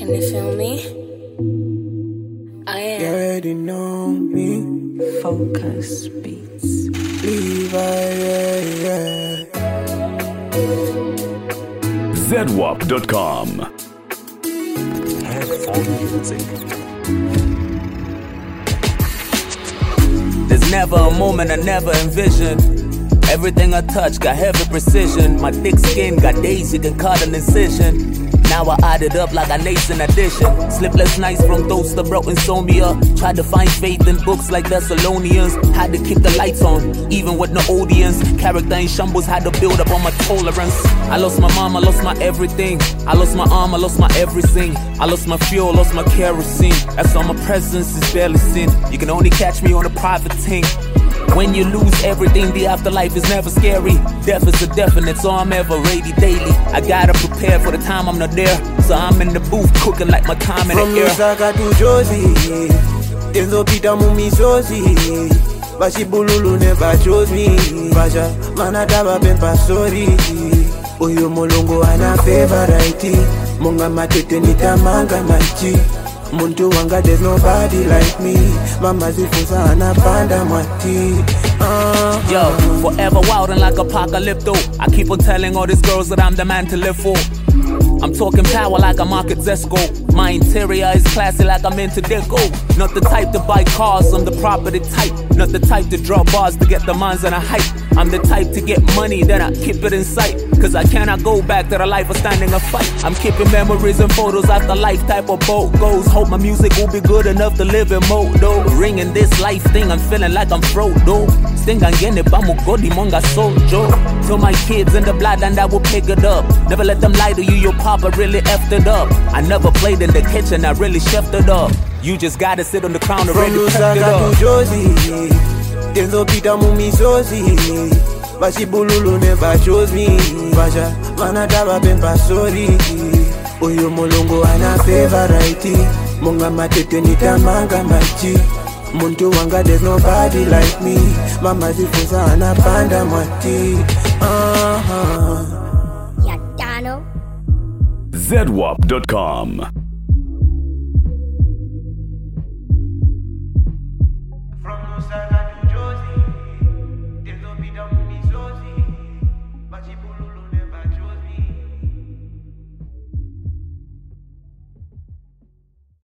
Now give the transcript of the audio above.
Can you feel me? I am. You already know me. Focus Beats. Levi, ZWAP.com. Headphone music. There's never a moment I never envisioned. Everything I touch got heavy precision. My thick skin got days you can cut an incision. Now I add it up like a nascent addition. Sleepless nights from those that brought insomnia. Tried to find faith in books like Thessalonians. Had to keep the lights on, even with no audience. Character in shambles, had to build up on my tolerance. I lost my mom, I lost my everything. I lost my arm, I lost my everything. I lost my fuel, lost my kerosene. That's why my presence is barely seen. You can only catch me on a private thing. When you lose everything, the afterlife is never scary. Death is a definite, so I'm ever ready daily. I gotta prepare for the time I'm not there. So I'm in the booth cooking like my time in from the air. Lusaka to Josie, Tenzo Peter Mumi Sosi, Bashibululu never chose me. Basha, manadaba pempa sorry. Oyo molongo ana favorite. Monga matete nitamanga machi. Muntu wanga there's nobody like me. Mama zifusa anapanda mwati. Yo, forever wildin' like apocalypto. I keep on telling all these girls that I'm the man to live for. I'm talking power like a Market Zesco. My interior is classy like I'm into deco. Not the type to buy cars, I'm the property type. Not the type to draw bars to get the minds and a hype. I'm the type to get money, then I keep it in sight. Cause I cannot go back to the life of standing a fight. I'm keeping memories and photos after life type of boat goes. Hope my music will be good enough to live in mode though. Ringing this life thing, I'm feeling like I'm Frodo. Stingangene bamugodi monga sojo. To my kids in the blood and I will pick it up. Never let them lie to you, your papa really effed it up. I never played in the kitchen, I really chefed it up. You just gotta sit on the crown and ready to From Lusaka to Josie, Tenzo Peter Mumi Sosi, Bashibululu never chose me. Basha, manadaba pempa sorry. Oyo molongo ana favorite. Monga matete nitamanga machi. Muntu wanga there's nobody like me. Mama zifusa anapanda mwati. Yadano. ZWAP.com. From Lusaka